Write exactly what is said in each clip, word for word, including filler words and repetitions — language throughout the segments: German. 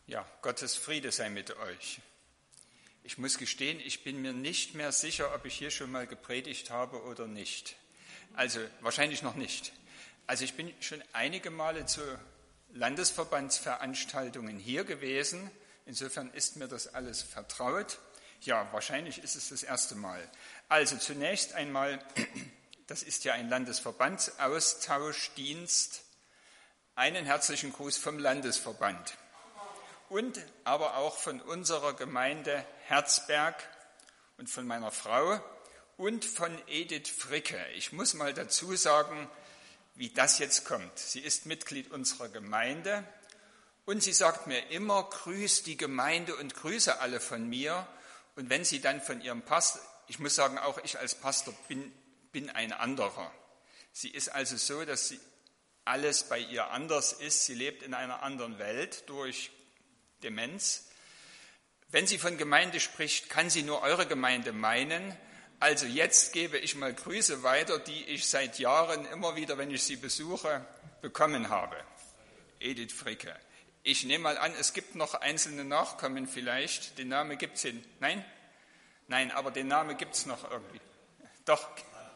Ja, Gottes Friede sei mit euch. Ich muss gestehen, ich bin mir nicht mehr sicher, ob ich hier schon mal gepredigt habe oder nicht. Also wahrscheinlich noch nicht. Also ich bin schon einige Male zu Landesverbandsveranstaltungen hier gewesen. Insofern ist mir das alles vertraut. Ja, wahrscheinlich ist es das erste Mal. Also zunächst einmal, das ist ja ein Landesverbandsaustauschdienst. Einen herzlichen Gruß vom Landesverband. Und aber auch von unserer Gemeinde Herzberg und von meiner Frau und von Edith Fricke. Ich muss mal dazu sagen, wie das jetzt kommt. Sie ist Mitglied unserer Gemeinde und sie sagt mir immer, grüß die Gemeinde und grüße alle von mir. Und wenn sie dann von ihrem Pastor, ich muss sagen, auch ich als Pastor bin, bin ein anderer. Sie ist also so, dass sie alles bei ihr anders ist. Sie lebt in einer anderen Welt durch Demenz. Wenn sie von Gemeinde spricht, kann sie nur eure Gemeinde meinen. Also jetzt gebe ich mal Grüße weiter, die ich seit Jahren immer wieder, wenn ich sie besuche, bekommen habe. Edith Fricke. Ich nehme mal an, es gibt noch einzelne Nachkommen vielleicht. Den Namen gibt es hin. Nein? Nein, aber den Namen gibt es noch irgendwie. Doch.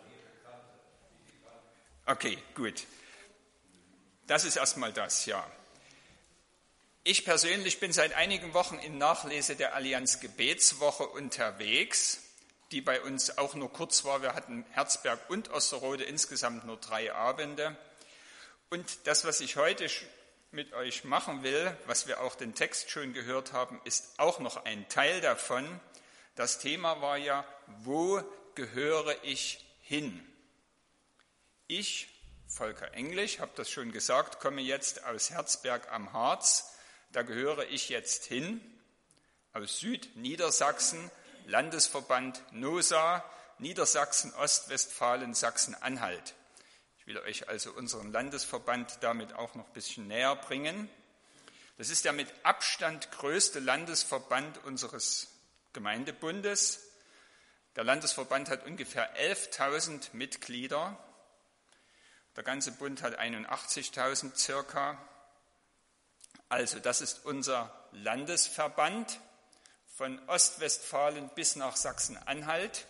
Okay, gut. Das ist erstmal das, ja. Ich persönlich bin seit einigen Wochen in Nachlese der Allianz Gebetswoche unterwegs, die bei uns auch nur kurz war. Wir hatten Herzberg und Osterode insgesamt nur drei Abende. Und das, was ich heute mit euch machen will, was wir auch den Text schon gehört haben, ist auch noch ein Teil davon. Das Thema war ja, wo gehöre ich hin? Ich, Volker Englisch, habe das schon gesagt, komme jetzt aus Herzberg am Harz. Da gehöre ich jetzt hin, aus Südniedersachsen, Landesverband NOSA, Niedersachsen, Ostwestfalen, Sachsen-Anhalt. Ich will euch also unseren Landesverband damit auch noch ein bisschen näher bringen. Das ist der mit Abstand größte Landesverband unseres Gemeindebundes. Der Landesverband hat ungefähr elftausend Mitglieder. Der ganze Bund hat einundachtzigtausend circa. Also das ist unser Landesverband von Ostwestfalen bis nach Sachsen-Anhalt.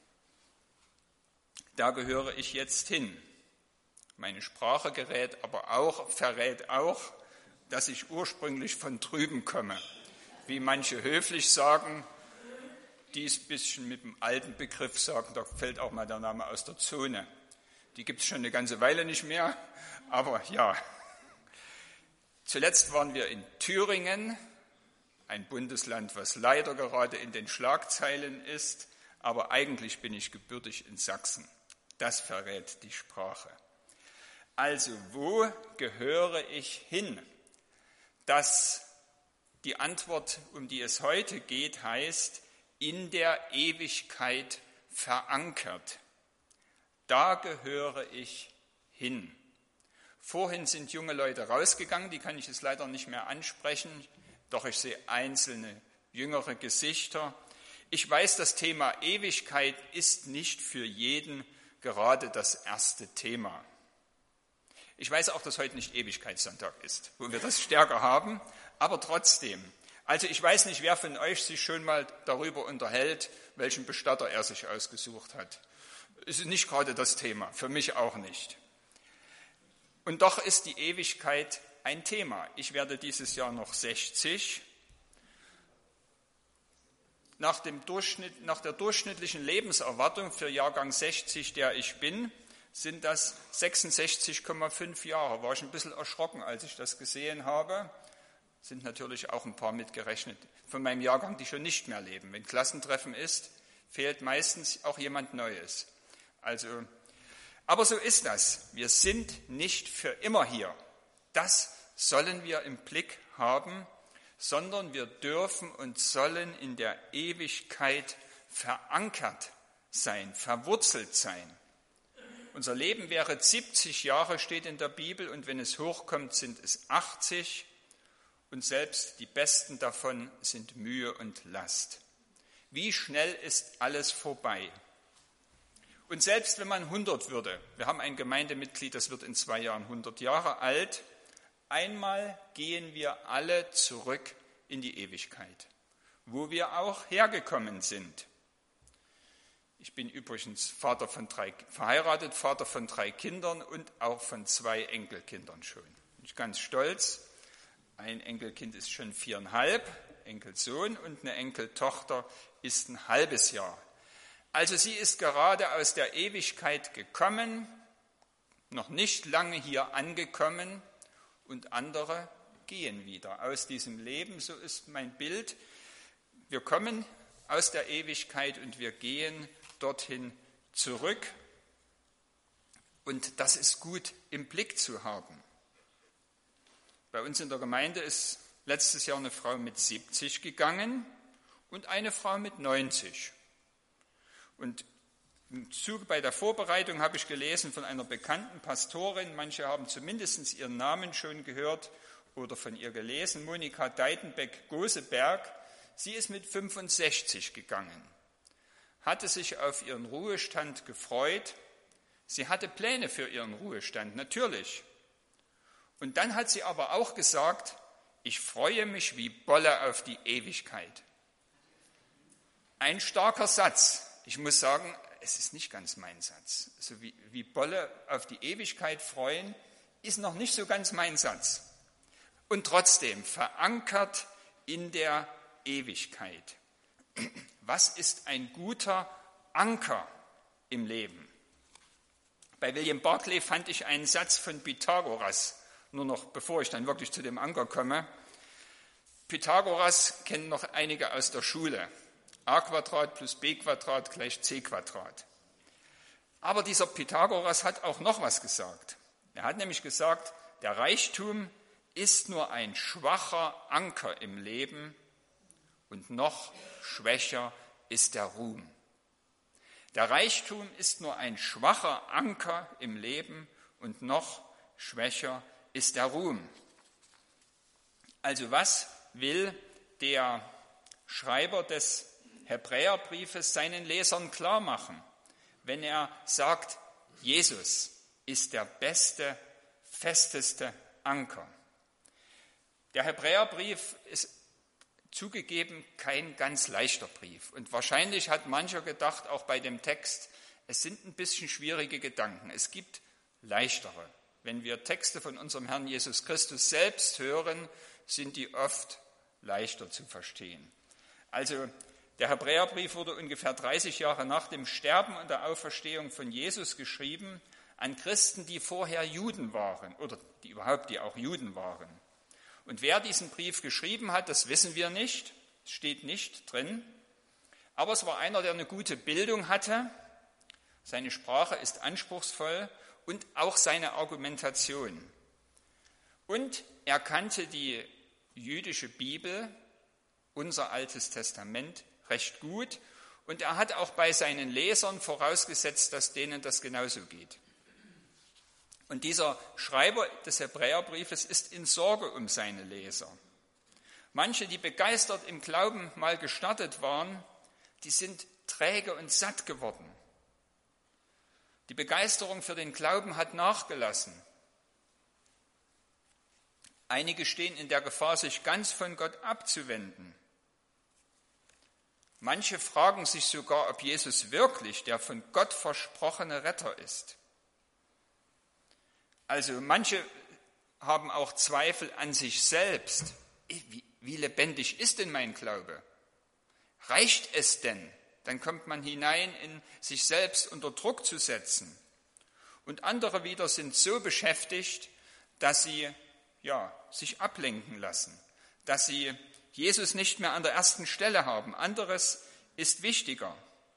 Da gehöre ich jetzt hin. Meine Sprache gerät aber auch, verrät auch, dass ich ursprünglich von drüben komme. Wie manche höflich sagen, die es ein bisschen mit dem alten Begriff sagen, da fällt auch mal der Name aus der Zone. Die gibt es schon eine ganze Weile nicht mehr, aber ja. Zuletzt waren wir in Thüringen, ein Bundesland, was leider gerade in den Schlagzeilen ist, aber eigentlich bin ich gebürtig in Sachsen. Das verrät die Sprache. Also, wo gehöre ich hin? Das, die Antwort, um die es heute geht, heißt, in der Ewigkeit verankert. Da gehöre ich hin. Vorhin sind junge Leute rausgegangen, die kann ich jetzt leider nicht mehr ansprechen, doch ich sehe einzelne jüngere Gesichter. Ich weiß, das Thema Ewigkeit ist nicht für jeden gerade das erste Thema. Ich weiß auch, dass heute nicht Ewigkeitssonntag ist, wo wir das stärker haben, aber trotzdem. Also ich weiß nicht, wer von euch sich schon mal darüber unterhält, welchen Bestatter er sich ausgesucht hat. Es ist nicht gerade das Thema, für mich auch nicht. Und doch ist die Ewigkeit ein Thema. Ich werde dieses Jahr noch sechzig. Nach, dem Durchschnitt, nach der durchschnittlichen Lebenserwartung für Jahrgang sechzig, der ich bin, sind das sechsundsechzig Komma fünf Jahre. War ich ein bisschen erschrocken, als ich das gesehen habe. Sind natürlich auch ein paar mitgerechnet von meinem Jahrgang, die schon nicht mehr leben. Wenn Klassentreffen ist, fehlt meistens auch jemand Neues. Also, aber so ist das. Wir sind nicht für immer hier. Das sollen wir im Blick haben, sondern wir dürfen und sollen in der Ewigkeit verankert sein, verwurzelt sein. Unser Leben wäre siebzig Jahre, steht in der Bibel, und wenn es hochkommt, sind es achtzig, und selbst die besten davon sind Mühe und Last. Wie schnell ist alles vorbei? Und selbst wenn man hundert würde, wir haben ein Gemeindemitglied, das wird in zwei Jahren hundert Jahre alt, einmal gehen wir alle zurück in die Ewigkeit, wo wir auch hergekommen sind. Ich bin übrigens Vater von drei, verheiratet, Vater von drei Kindern und auch von zwei Enkelkindern schon. Bin ich ganz stolz. Ein Enkelkind ist schon viereinhalb, Enkelsohn, und eine Enkeltochter ist ein halbes Jahr. Also sie ist gerade aus der Ewigkeit gekommen, noch nicht lange hier angekommen, und andere gehen wieder aus diesem Leben. So ist mein Bild. Wir kommen aus der Ewigkeit und wir gehen dorthin zurück. Und das ist gut im Blick zu haben. Bei uns in der Gemeinde ist letztes Jahr eine Frau mit siebzig gegangen und eine Frau mit neunzig. Und im Zuge bei der Vorbereitung habe ich gelesen von einer bekannten Pastorin, manche haben zumindest ihren Namen schon gehört oder von ihr gelesen, Monika Deidenbeck-Goseberg. Sie ist mit fünfundsechzig gegangen, hatte sich auf ihren Ruhestand gefreut. Sie hatte Pläne für ihren Ruhestand, natürlich. Und dann hat sie aber auch gesagt, ich freue mich wie Bolle auf die Ewigkeit. Ein starker Satz. Ich muss sagen, es ist nicht ganz mein Satz. Also wie, wie Bolle auf die Ewigkeit freuen, ist noch nicht so ganz mein Satz. Und trotzdem verankert in der Ewigkeit. Was ist ein guter Anker im Leben? Bei William Barclay fand ich einen Satz von Pythagoras, nur noch bevor ich dann wirklich zu dem Anker komme. Pythagoras kennen noch einige aus der Schule. a Quadrat plus b Quadrat gleich c Quadrat. Aber dieser Pythagoras hat auch noch was gesagt. Er hat nämlich gesagt, der Reichtum ist nur ein schwacher Anker im Leben und noch schwächer ist der Ruhm. Der Reichtum ist nur ein schwacher Anker im Leben und noch schwächer ist der Ruhm. Also was will der Schreiber des Hebräerbriefes seinen Lesern klar machen, wenn er sagt, Jesus ist der beste, festeste Anker? Der Hebräerbrief ist zugegeben kein ganz leichter Brief. Und wahrscheinlich hat mancher gedacht, auch bei dem Text, es sind ein bisschen schwierige Gedanken. Es gibt leichtere. Wenn wir Texte von unserem Herrn Jesus Christus selbst hören, sind die oft leichter zu verstehen. Also der Hebräerbrief wurde ungefähr dreißig Jahre nach dem Sterben und der Auferstehung von Jesus geschrieben an Christen, die vorher Juden waren oder die überhaupt, die auch Juden waren. Und wer diesen Brief geschrieben hat, das wissen wir nicht, es steht nicht drin. Aber es war einer, der eine gute Bildung hatte. Seine Sprache ist anspruchsvoll und auch seine Argumentation. Und er kannte die jüdische Bibel, unser Altes Testament, recht gut. Und er hat auch bei seinen Lesern vorausgesetzt, dass denen das genauso geht. Und dieser Schreiber des Hebräerbriefes ist in Sorge um seine Leser. Manche, die begeistert im Glauben mal gestartet waren, die sind träge und satt geworden. Die Begeisterung für den Glauben hat nachgelassen. Einige stehen in der Gefahr, sich ganz von Gott abzuwenden. Manche fragen sich sogar, ob Jesus wirklich der von Gott versprochene Retter ist. Also manche haben auch Zweifel an sich selbst. Wie, wie lebendig ist denn mein Glaube? Reicht es denn? Dann kommt man hinein, in sich selbst unter Druck zu setzen. Und andere wieder sind so beschäftigt, dass sie ja, sich ablenken lassen, dass sie Jesus nicht mehr an der ersten Stelle haben. Anderes ist wichtiger.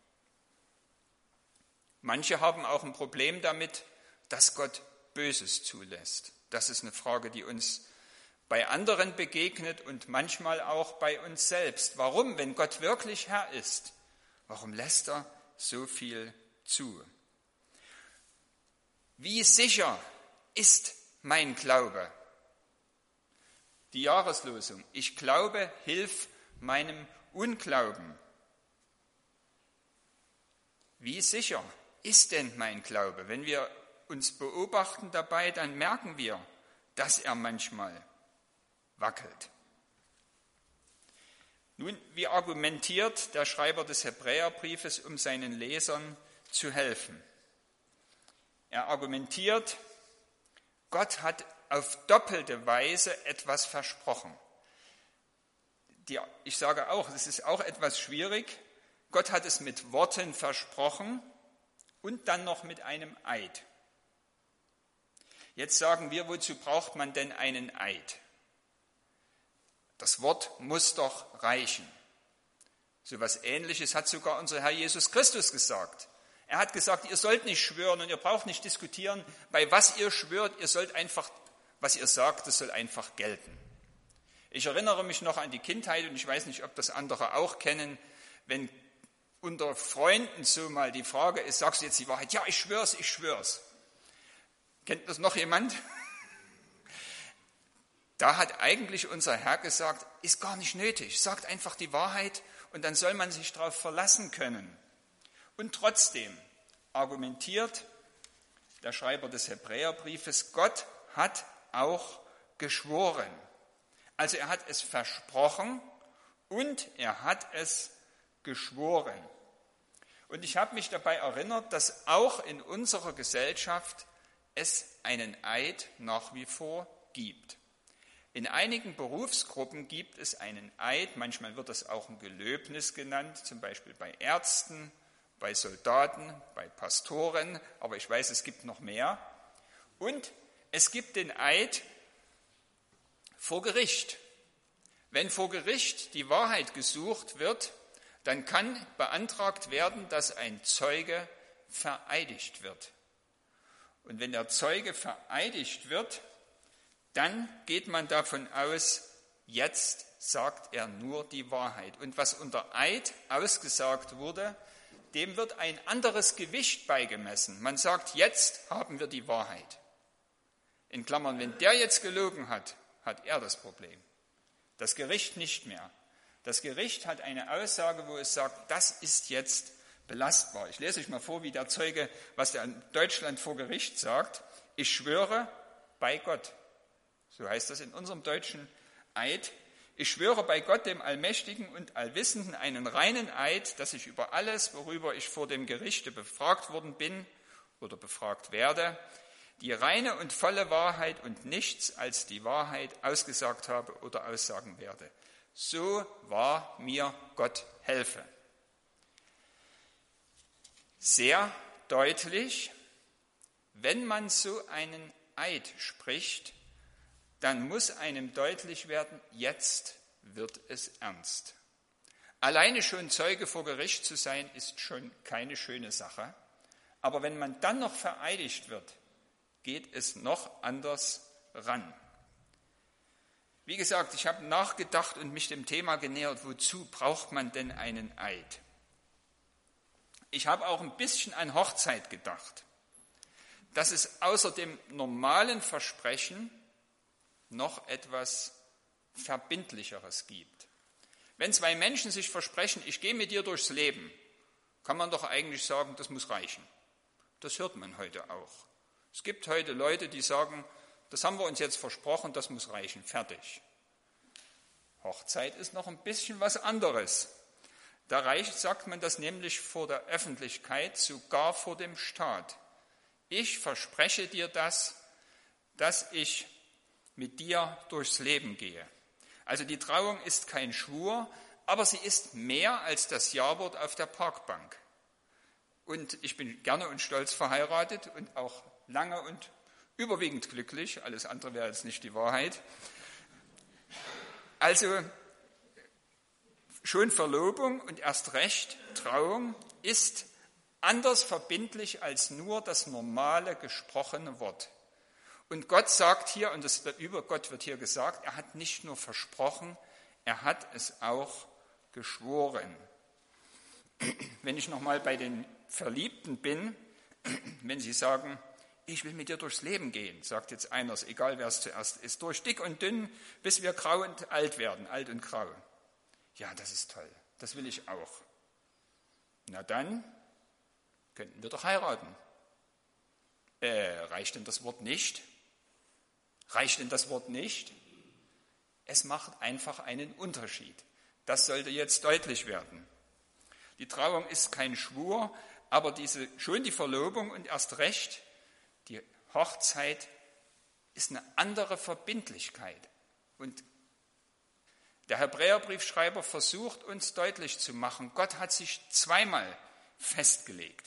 Manche haben auch ein Problem damit, dass Gott Böses zulässt. Das ist eine Frage, die uns bei anderen begegnet und manchmal auch bei uns selbst. Warum, wenn Gott wirklich Herr ist, warum lässt er so viel zu? Wie sicher ist mein Glaube? Die Jahreslosung, ich glaube, hilf meinem Unglauben. Wie sicher ist denn mein Glaube? Wenn wir uns beobachten dabei, dann merken wir, dass er manchmal wackelt. Nun, wie argumentiert der Schreiber des Hebräerbriefes, um seinen Lesern zu helfen? Er argumentiert, Gott hat auf doppelte Weise etwas versprochen. Die, ich sage auch, es ist auch etwas schwierig. Gott hat es mit Worten versprochen und dann noch mit einem Eid. Jetzt sagen wir, wozu braucht man denn einen Eid? Das Wort muss doch reichen. So etwas Ähnliches hat sogar unser Herr Jesus Christus gesagt. Er hat gesagt, ihr sollt nicht schwören und ihr braucht nicht diskutieren, bei was ihr schwört, ihr sollt einfach, was ihr sagt, das soll einfach gelten. Ich erinnere mich noch an die Kindheit und ich weiß nicht, ob das andere auch kennen, wenn unter Freunden so mal die Frage ist, sagst du jetzt die Wahrheit? Ja, ich schwör's, ich schwör's. Kennt das noch jemand? Da hat eigentlich unser Herr gesagt, ist gar nicht nötig, sagt einfach die Wahrheit und dann soll man sich darauf verlassen können. Und trotzdem argumentiert der Schreiber des Hebräerbriefes, Gott hat auch geschworen. Also er hat es versprochen und er hat es geschworen. Und ich habe mich dabei erinnert, dass auch in unserer Gesellschaft es einen Eid nach wie vor gibt. In einigen Berufsgruppen gibt es einen Eid, manchmal wird das auch ein Gelöbnis genannt, zum Beispiel bei Ärzten, bei Soldaten, bei Pastoren, aber ich weiß, es gibt noch mehr. Und es gibt den Eid vor Gericht. Wenn vor Gericht die Wahrheit gesucht wird, dann kann beantragt werden, dass ein Zeuge vereidigt wird. Und wenn der Zeuge vereidigt wird, dann geht man davon aus, jetzt sagt er nur die Wahrheit. Und was unter Eid ausgesagt wurde, dem wird ein anderes Gewicht beigemessen. Man sagt, jetzt haben wir die Wahrheit. In Klammern, wenn der jetzt gelogen hat, hat er das Problem. Das Gericht nicht mehr. Das Gericht hat eine Aussage, wo es sagt, das ist jetzt belastbar. Ich lese euch mal vor, wie der Zeuge, was der in Deutschland vor Gericht sagt. Ich schwöre bei Gott. So heißt das in unserem deutschen Eid. Ich schwöre bei Gott, dem Allmächtigen und Allwissenden, einen reinen Eid, dass ich über alles, worüber ich vor dem Gerichte befragt worden bin oder befragt werde, die reine und volle Wahrheit und nichts als die Wahrheit ausgesagt habe oder aussagen werde. So wahr mir Gott helfe. Sehr deutlich, wenn man so einen Eid spricht, dann muss einem deutlich werden, jetzt wird es ernst. Alleine schon Zeuge vor Gericht zu sein, ist schon keine schöne Sache. Aber wenn man dann noch vereidigt wird, geht es noch anders ran. Wie gesagt, ich habe nachgedacht und mich dem Thema genähert, wozu braucht man denn einen Eid? Ich habe auch ein bisschen an Hochzeit gedacht, dass es außer dem normalen Versprechen noch etwas Verbindlicheres gibt. Wenn zwei Menschen sich versprechen, ich gehe mit dir durchs Leben, kann man doch eigentlich sagen, das muss reichen. Das hört man heute auch. Es gibt heute Leute, die sagen, das haben wir uns jetzt versprochen, das muss reichen, fertig. Hochzeit ist noch ein bisschen was anderes. Da reicht, sagt man das nämlich vor der Öffentlichkeit, sogar vor dem Staat. Ich verspreche dir das, dass ich mit dir durchs Leben gehe. Also die Trauung ist kein Schwur, aber sie ist mehr als das Jawort auf der Parkbank. Und ich bin gerne und stolz verheiratet und auch lange und überwiegend glücklich. Alles andere wäre jetzt nicht die Wahrheit. Also schon Verlobung und erst recht Trauung ist anders verbindlich als nur das normale gesprochene Wort. Und Gott sagt hier, und das über Gott wird hier gesagt, er hat nicht nur versprochen, er hat es auch geschworen. Wenn ich nochmal bei den Verliebten bin, wenn sie sagen, ich will mit dir durchs Leben gehen, sagt jetzt einer, egal wer es zuerst ist, durch dick und dünn, bis wir grau und alt werden, alt und grau. Ja, das ist toll, das will ich auch. Na dann könnten wir doch heiraten. Äh, reicht denn das Wort nicht? Reicht denn das Wort nicht? Es macht einfach einen Unterschied. Das sollte jetzt deutlich werden. Die Trauung ist kein Schwur, aber diese, schon die Verlobung und erst recht die Hochzeit ist eine andere Verbindlichkeit. Und der Hebräerbriefschreiber versucht uns deutlich zu machen, Gott hat sich zweimal festgelegt.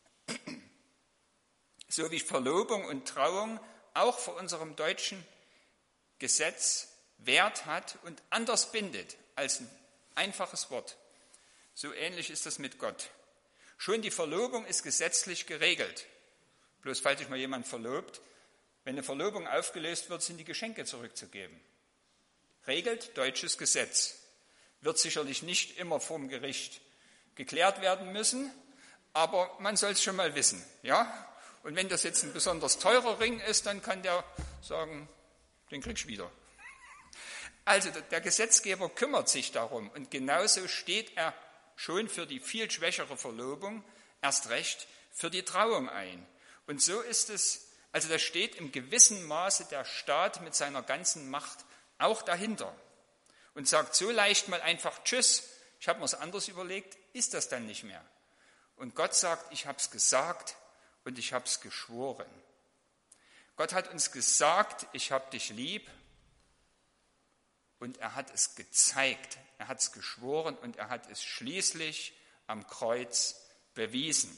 So wie Verlobung und Trauung auch vor unserem deutschen Gesetz Wert hat und anders bindet als ein einfaches Wort. So ähnlich ist das mit Gott. Schon die Verlobung ist gesetzlich geregelt. Bloß falls sich mal jemand verlobt, wenn eine Verlobung aufgelöst wird, sind die Geschenke zurückzugeben. Regelt deutsches Gesetz. Wird sicherlich nicht immer vorm Gericht geklärt werden müssen, aber man soll es schon mal wissen. Ja? Und wenn das jetzt ein besonders teurer Ring ist, dann kann der sagen, den kriegst du wieder. Also der Gesetzgeber kümmert sich darum und genauso steht er schon für die viel schwächere Verlobung, erst recht für die Trauung ein. Und so ist es, also da steht im gewissen Maße der Staat mit seiner ganzen Macht auch dahinter und sagt so leicht mal einfach Tschüss, ich habe mir es anders überlegt, ist das dann nicht mehr. Und Gott sagt, ich habe es gesagt und ich habe es geschworen. Gott hat uns gesagt, ich habe dich lieb und er hat es gezeigt, er hat es geschworen und er hat es schließlich am Kreuz bewiesen.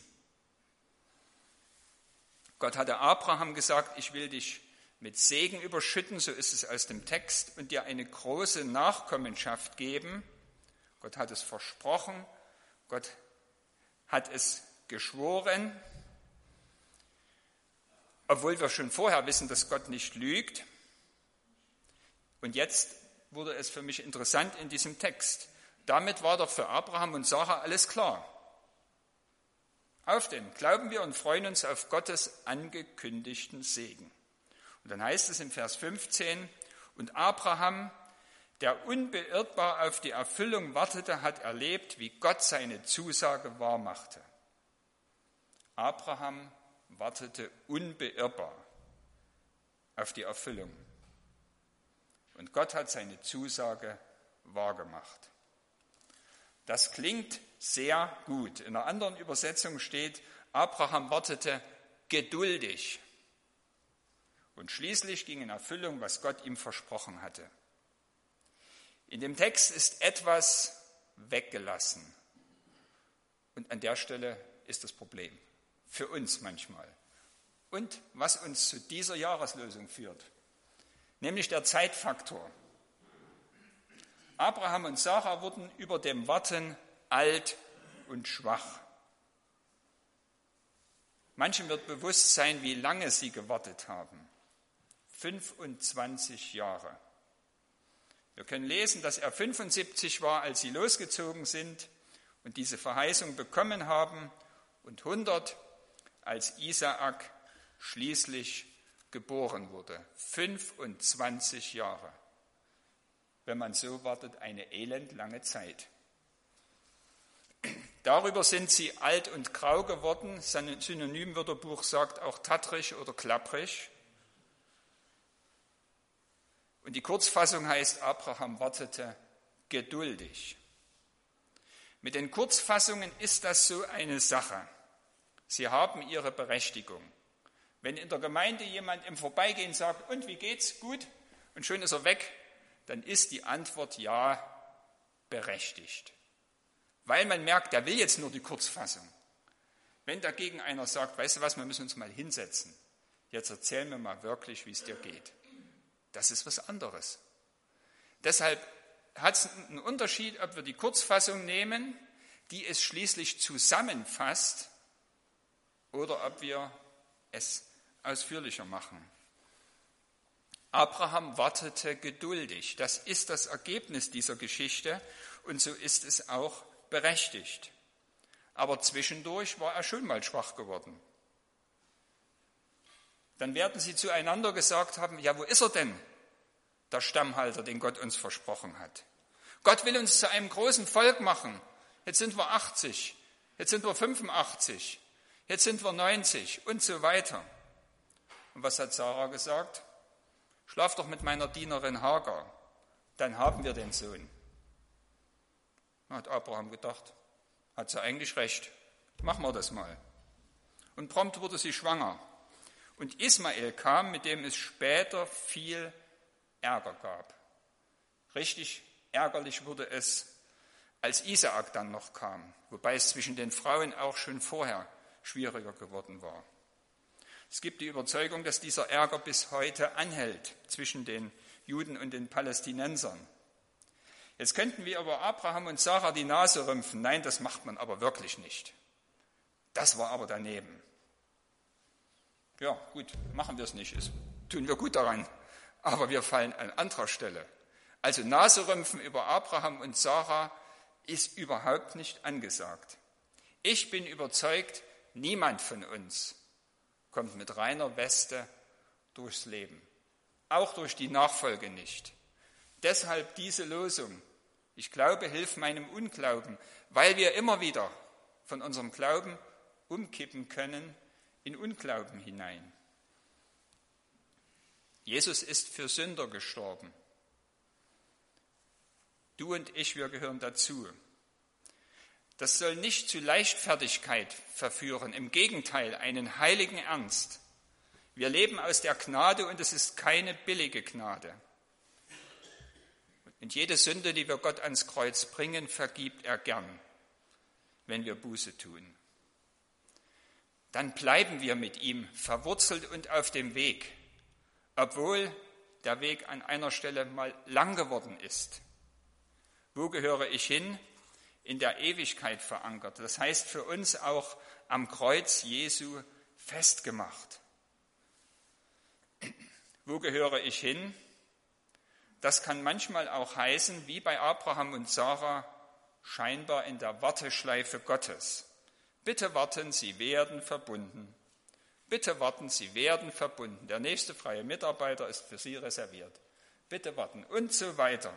Gott hatte Abraham gesagt, ich will dich mit Segen überschütten, so ist es aus dem Text, und dir eine große Nachkommenschaft geben. Gott hat es versprochen, Gott hat es geschworen, obwohl wir schon vorher wissen, dass Gott nicht lügt. Und jetzt wurde es für mich interessant in diesem Text. Damit war doch für Abraham und Sarah alles klar. Auf den glauben wir und freuen uns auf Gottes angekündigten Segen. Und dann heißt es im Vers fünfzehn, und Abraham, der unbeirrbar auf die Erfüllung wartete, hat erlebt, wie Gott seine Zusage wahrmachte. Abraham wartete unbeirrbar auf die Erfüllung. Und Gott hat seine Zusage wahrgemacht. Das klingt sehr gut. In einer anderen Übersetzung steht, Abraham wartete geduldig. Und schließlich ging in Erfüllung, was Gott ihm versprochen hatte. In dem Text ist etwas weggelassen. Und an der Stelle ist das Problem. Für uns manchmal. Und was uns zu dieser Jahreslosung führt. Nämlich der Zeitfaktor. Abraham und Sarah wurden über dem Warten alt und schwach. Manchen wird bewusst sein, wie lange sie gewartet haben. fünfundzwanzig Jahre. Wir können lesen, dass er fünfundsiebzig war, als sie losgezogen sind und diese Verheißung bekommen haben, und hundert, als Isaak schließlich geboren wurde. fünfundzwanzig Jahre. Wenn man so wartet, eine elendlange Zeit. Darüber sind sie alt und grau geworden. Sein Synonymwörterbuch sagt auch tattrig oder klapprig. Und die Kurzfassung heißt, Abraham wartete geduldig. Mit den Kurzfassungen ist das so eine Sache. Sie haben ihre Berechtigung. Wenn in der Gemeinde jemand im Vorbeigehen sagt, und wie geht's? Gut? Und schon ist er weg, dann ist die Antwort ja berechtigt. Weil man merkt, der will jetzt nur die Kurzfassung. Wenn dagegen einer sagt, weißt du was, wir müssen uns mal hinsetzen. Jetzt erzähl mir mal wirklich, wie es dir geht. Das ist was anderes. Deshalb hat es einen Unterschied, ob wir die Kurzfassung nehmen, die es schließlich zusammenfasst, oder ob wir es ausführlicher machen. Abraham wartete geduldig. Das ist das Ergebnis dieser Geschichte und so ist es auch berechtigt. Aber zwischendurch war er schon mal schwach geworden. Dann werden sie zueinander gesagt haben, ja, wo ist er denn, der Stammhalter, den Gott uns versprochen hat? Gott will uns zu einem großen Volk machen. Jetzt sind wir achtzig, jetzt sind wir fünfundachtzig, jetzt sind wir neunzig und so weiter. Und was hat Sarah gesagt? Schlaf doch mit meiner Dienerin Hagar, dann haben wir den Sohn. Da hat Abraham gedacht, hat sie eigentlich recht, machen wir das mal. Und prompt wurde sie schwanger. Und Ismael kam, mit dem es später viel Ärger gab. Richtig ärgerlich wurde es, als Isaak dann noch kam, wobei es zwischen den Frauen auch schon vorher schwieriger geworden war. Es gibt die Überzeugung, dass dieser Ärger bis heute anhält zwischen den Juden und den Palästinensern. Jetzt könnten wir über Abraham und Sarah die Nase rümpfen. Nein, das macht man aber wirklich nicht. Das war aber daneben. Ja, gut, machen wir es nicht, das tun wir gut daran, aber wir fallen an anderer Stelle. Also Naserümpfen über Abraham und Sarah ist überhaupt nicht angesagt. Ich bin überzeugt, niemand von uns kommt mit reiner Weste durchs Leben, auch durch die Nachfolge nicht. Deshalb diese Losung. Ich glaube, hilf meinem Unglauben, weil wir immer wieder von unserem Glauben umkippen können in Unglauben hinein. Jesus ist für Sünder gestorben. Du und ich, wir gehören dazu. Das soll nicht zu Leichtfertigkeit verführen, im Gegenteil, einen heiligen Ernst. Wir leben aus der Gnade und es ist keine billige Gnade. Und jede Sünde, die wir Gott ans Kreuz bringen, vergibt er gern, wenn wir Buße tun. Dann bleiben wir mit ihm verwurzelt und auf dem Weg, obwohl der Weg an einer Stelle mal lang geworden ist. Wo gehöre ich hin? In der Ewigkeit verankert. Das heißt für uns auch am Kreuz Jesu festgemacht. Wo gehöre ich hin? Das kann manchmal auch heißen, wie bei Abraham und Sarah, scheinbar in der Warteschleife Gottes. Bitte warten, Sie werden verbunden. Bitte warten, Sie werden verbunden. Der nächste freie Mitarbeiter ist für Sie reserviert. Bitte warten und so weiter.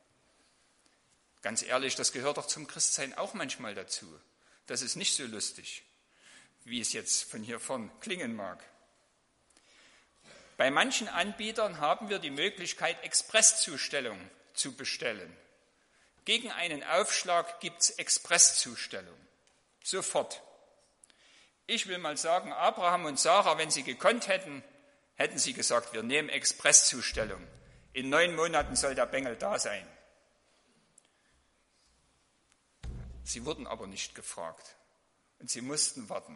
Ganz ehrlich, das gehört doch zum Christsein auch manchmal dazu. Das ist nicht so lustig, wie es jetzt von hier vorn klingen mag. Bei manchen Anbietern haben wir die Möglichkeit, Expresszustellung zu bestellen. Gegen einen Aufschlag gibt es Expresszustellung. Sofort. Ich will mal sagen, Abraham und Sarah, wenn sie gekonnt hätten, hätten sie gesagt, wir nehmen Expresszustellung. In neun Monaten soll der Bengel da sein. Sie wurden aber nicht gefragt und sie mussten warten.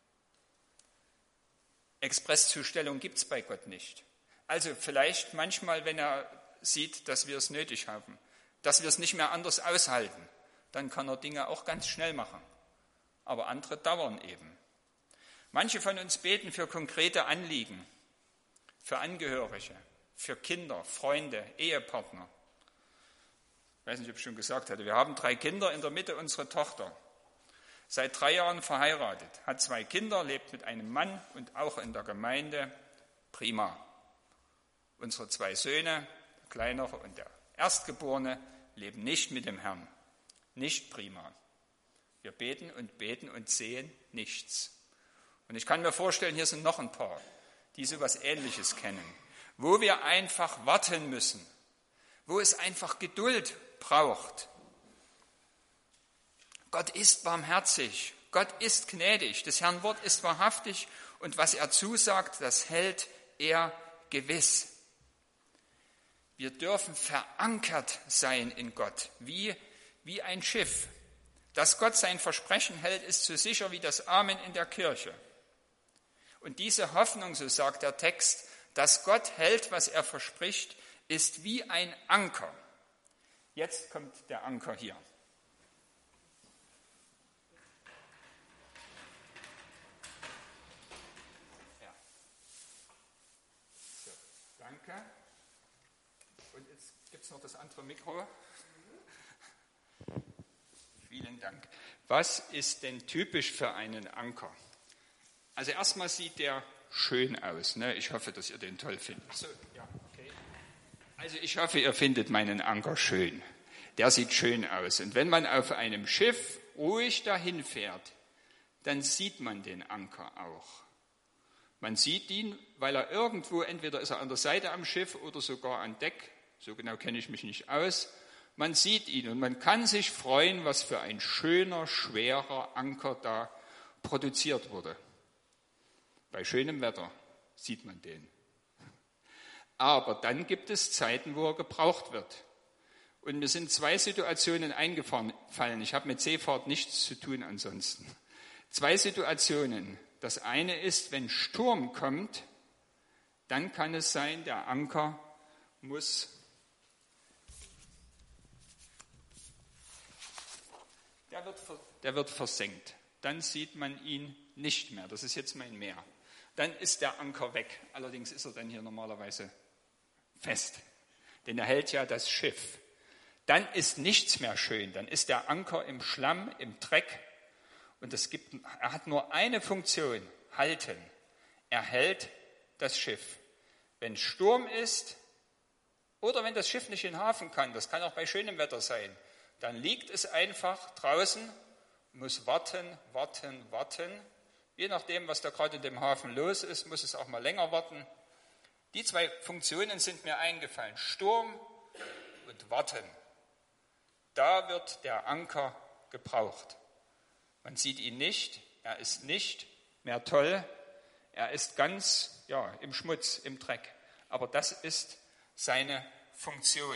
Expresszustellung gibt es bei Gott nicht. Also vielleicht manchmal, wenn er sieht, dass wir es nötig haben, dass wir es nicht mehr anders aushalten, dann kann er Dinge auch ganz schnell machen. Aber andere dauern eben. Manche von uns beten für konkrete Anliegen, für Angehörige, für Kinder, Freunde, Ehepartner. Ich weiß nicht, ob ich schon gesagt hatte, wir haben drei Kinder, in der Mitte unsere Tochter. Seit drei Jahren verheiratet, hat zwei Kinder, lebt mit einem Mann und auch in der Gemeinde. Prima. Unsere zwei Söhne, der Kleinere und der Erstgeborene, leben nicht mit dem Herrn. Nicht prima. Wir beten und beten und sehen nichts. Und ich kann mir vorstellen, hier sind noch ein paar, die so etwas Ähnliches kennen, wo wir einfach warten müssen, wo es einfach Geduld braucht. Gott ist barmherzig, Gott ist gnädig, des Herrn Wort ist wahrhaftig und was er zusagt, das hält er gewiss. Wir dürfen verankert sein in Gott, wie, wie ein Schiff. Dass Gott sein Versprechen hält, ist so sicher wie das Amen in der Kirche. Und diese Hoffnung, so sagt der Text, dass Gott hält, was er verspricht, ist wie ein Anker. Jetzt kommt der Anker hier. Ja. So, danke. Und jetzt gibt es noch das andere Mikro. Vielen Dank. Was ist denn typisch für einen Anker? Also erstmal sieht der schön aus. Ne? Ich hoffe, dass ihr den toll findet. So, ja, okay. Also ich hoffe, ihr findet meinen Anker schön. Der sieht schön aus. Und wenn man auf einem Schiff ruhig dahin fährt, dann sieht man den Anker auch. Man sieht ihn, weil er irgendwo, entweder ist er an der Seite am Schiff oder sogar an Deck, so genau kenne ich mich nicht aus. Man sieht ihn und man kann sich freuen, was für ein schöner, schwerer Anker da produziert wurde. Bei schönem Wetter sieht man den. Aber dann gibt es Zeiten, wo er gebraucht wird. Und mir sind zwei Situationen eingefallen. Ich habe mit Seefahrt nichts zu tun ansonsten. Zwei Situationen. Das eine ist, wenn Sturm kommt, dann kann es sein, der Anker muss, der wird, der wird versenkt. Dann sieht man ihn nicht mehr. Das ist jetzt mein Meer. Dann ist der Anker weg. Allerdings ist er dann hier normalerweise fest. Denn er hält ja das Schiff. Dann ist nichts mehr schön. Dann ist der Anker im Schlamm, im Dreck. Und es gibt, er hat nur eine Funktion, halten. Er hält das Schiff. Wenn Sturm ist oder wenn das Schiff nicht in den Hafen kann, das kann auch bei schönem Wetter sein, dann liegt es einfach draußen, muss warten, warten, warten. Je nachdem, was da gerade in dem Hafen los ist, muss es auch mal länger warten. Die zwei Funktionen sind mir eingefallen, Sturm und Warten. Da wird der Anker gebraucht. Man sieht ihn nicht, er ist nicht mehr toll, er ist ganz ja, im Schmutz, im Dreck. Aber das ist seine Funktion.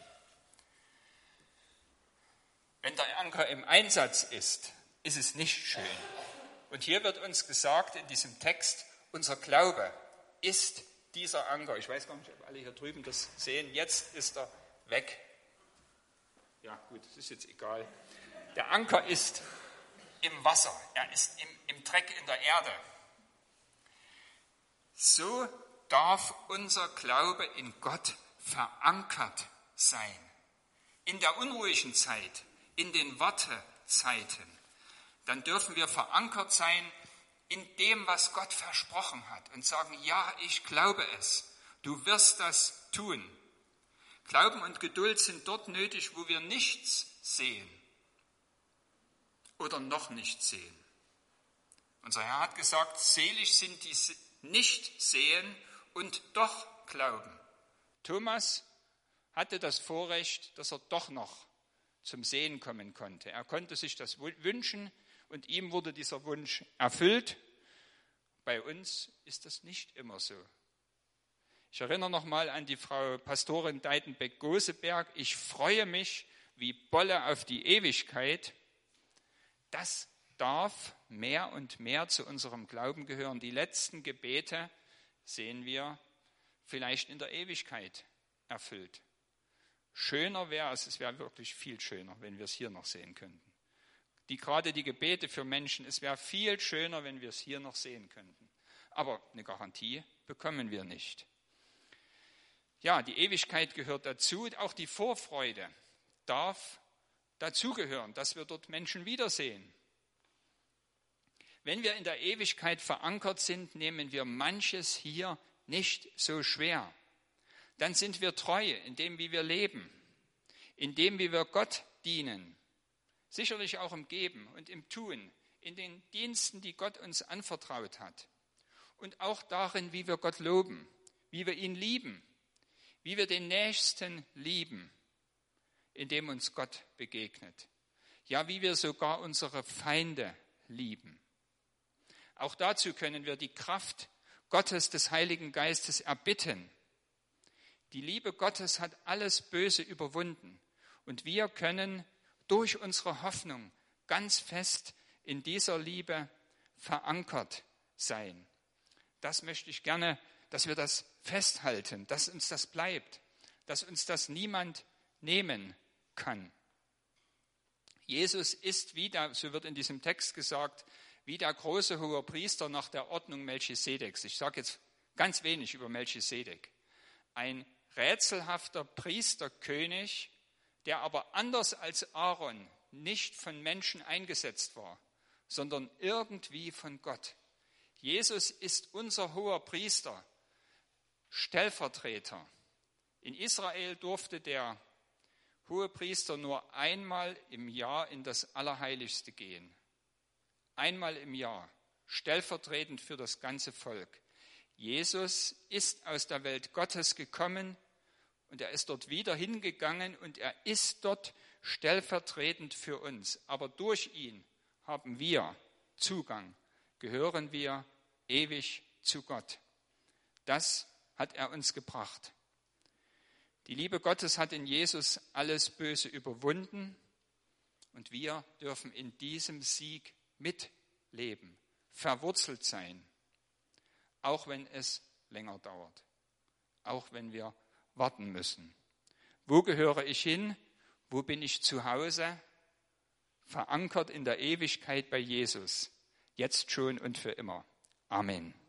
Wenn der Anker im Einsatz ist, ist es nicht schön. Und hier wird uns gesagt in diesem Text, unser Glaube ist dieser Anker. Ich weiß gar nicht, ob alle hier drüben das sehen. Jetzt ist er weg. Ja gut, das ist jetzt egal. Der Anker ist im Wasser, er ist im, im Dreck in der Erde. So darf unser Glaube in Gott verankert sein. In der unruhigen Zeit, in den Wartezeiten, dann dürfen wir verankert sein in dem, was Gott versprochen hat und sagen, ja, ich glaube es, du wirst das tun. Glauben und Geduld sind dort nötig, wo wir nichts sehen oder noch nicht sehen. Unser Herr hat gesagt, selig sind die nicht sehen und doch glauben. Thomas hatte das Vorrecht, dass er doch noch zum Sehen kommen konnte. Er konnte sich das wünschen und ihm wurde dieser Wunsch erfüllt. Bei uns ist das nicht immer so. Ich erinnere nochmal an die Frau Pastorin Deitenbeck-Goseberg. Ich freue mich wie Bolle auf die Ewigkeit. Das darf mehr und mehr zu unserem Glauben gehören. Die letzten Gebete sehen wir vielleicht in der Ewigkeit erfüllt. Schöner wäre es, es wäre wirklich viel schöner, wenn wir es hier noch sehen könnten. Die, gerade die Gebete für Menschen, es wäre viel schöner, wenn wir es hier noch sehen könnten. Aber eine Garantie bekommen wir nicht. Ja, die Ewigkeit gehört dazu, auch die Vorfreude darf dazugehören, dass wir dort Menschen wiedersehen. Wenn wir in der Ewigkeit verankert sind, nehmen wir manches hier nicht so schwer. Dann sind wir treu in dem, wie wir leben, in dem, wie wir Gott dienen, sicherlich auch im Geben und im Tun, in den Diensten, die Gott uns anvertraut hat und auch darin, wie wir Gott loben, wie wir ihn lieben, wie wir den Nächsten lieben, indem uns Gott begegnet. Ja, wie wir sogar unsere Feinde lieben. Auch dazu können wir die Kraft Gottes, des Heiligen Geistes erbitten. Die Liebe Gottes hat alles Böse überwunden und wir können durch unsere Hoffnung ganz fest in dieser Liebe verankert sein. Das möchte ich gerne, dass wir das festhalten, dass uns das bleibt, dass uns das niemand nehmen kann. Jesus ist, wie der, so wird in diesem Text gesagt, wie der große Hohepriester nach der Ordnung Melchisedeks. Ich sage jetzt ganz wenig über Melchisedek. Ein rätselhafter Priesterkönig, der aber anders als Aaron nicht von Menschen eingesetzt war, sondern irgendwie von Gott. Jesus ist unser hoher Priester, Stellvertreter. In Israel durfte der Hohepriester nur einmal im Jahr in das Allerheiligste gehen. Einmal im Jahr, stellvertretend für das ganze Volk. Jesus ist aus der Welt Gottes gekommen, Und er ist dort wieder hingegangen und er ist dort stellvertretend für uns. Aber durch ihn haben wir Zugang, gehören wir ewig zu Gott. Das hat er uns gebracht. Die Liebe Gottes hat in Jesus alles Böse überwunden und wir dürfen in diesem Sieg mitleben, verwurzelt sein, auch wenn es länger dauert, auch wenn wir warten müssen. Wo gehöre ich hin? Wo bin ich zu Hause? Verankert in der Ewigkeit bei Jesus, jetzt schon und für immer. Amen.